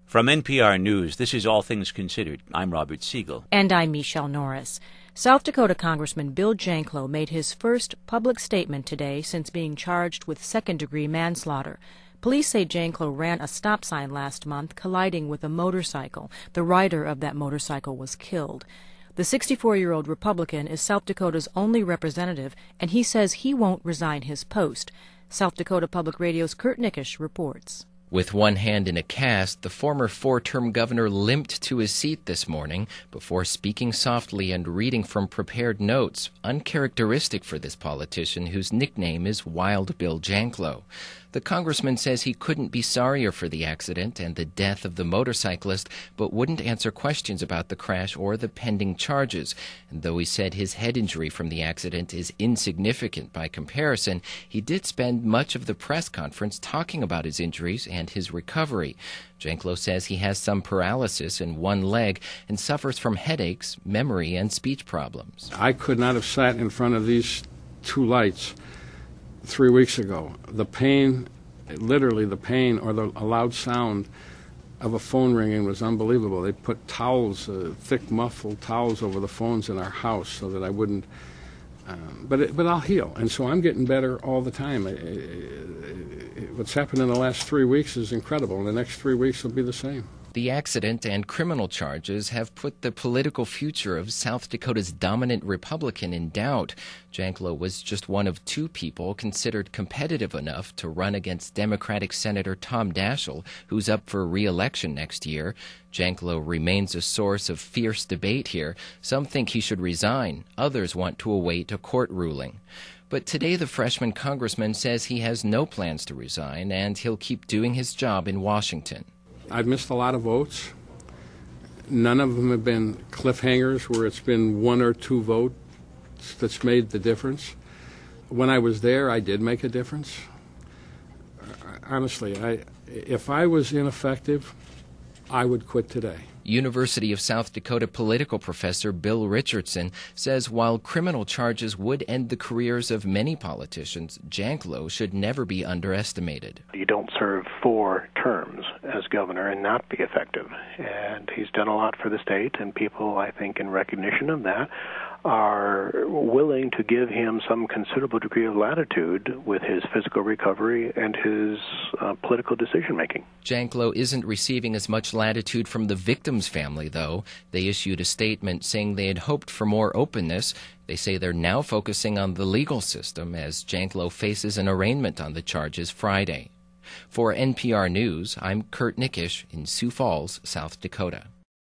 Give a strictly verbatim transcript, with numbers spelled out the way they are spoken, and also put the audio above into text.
From N P R News, this is All Things Considered. I'm Robert Siegel. And I'm Michelle Norris. South Dakota Congressman Bill Janklow made his first public statement today since being charged with second-degree manslaughter. Police say Janklow ran a stop sign last month, colliding with a motorcycle. The rider of that motorcycle was killed. The sixty-four-year-old Republican is South Dakota's only representative, and he says he won't resign his post. South Dakota Public Radio's Kurt Nickisch reports. With one hand in a cast, the former four-term governor limped to his seat this morning before speaking softly and reading from prepared notes, uncharacteristic for this politician whose nickname is Wild Bill Janklow. The congressman says he couldn't be sorrier for the accident and the death of the motorcyclist, but wouldn't answer questions about the crash or the pending charges. And though he said his head injury from the accident is insignificant by comparison, he did spend much of the press conference talking about his injuries and his recovery. Janklow says he has some paralysis in one leg and suffers from headaches, memory, and speech problems. I could not have sat in front of these two lights three weeks ago. The pain, literally the pain or the loud sound of a phone ringing was unbelievable. They put towels, uh, thick muffled towels over the phones in our house so that I wouldn't, um, but it, but I'll heal. And so I'm getting better all the time. It, it, it, what's happened in the last three weeks is incredible, and the next three weeks will be the same. The accident and criminal charges have put the political future of South Dakota's dominant Republican in doubt. Janklow was just one of two people considered competitive enough to run against Democratic Senator Tom Daschle, who's up for re-election next year. Janklow remains a source of fierce debate here. Some think he should resign. Others want to await a court ruling. But today the freshman congressman says he has no plans to resign, and he'll keep doing his job in Washington. I've missed a lot of votes. None of them have been cliffhangers where it's been one or two votes that's made the difference. When I was there, I did make a difference. Honestly, I, if I was ineffective, I would quit today. University of South Dakota political professor Bill Richardson says while criminal charges would end the careers of many politicians, Janklow should never be underestimated. You don't serve four terms as governor and not be effective. And he's done a lot for the state, and people, I think, in recognition of that, are willing to give him some considerable degree of latitude with his physical recovery and his uh, political decision-making. Janklow isn't receiving as much latitude from the victim's family, though. They issued a statement saying they had hoped for more openness. They say they're now focusing on the legal system as Janklow faces an arraignment on the charges Friday. For N P R News, I'm Kurt Nickisch in Sioux Falls, South Dakota.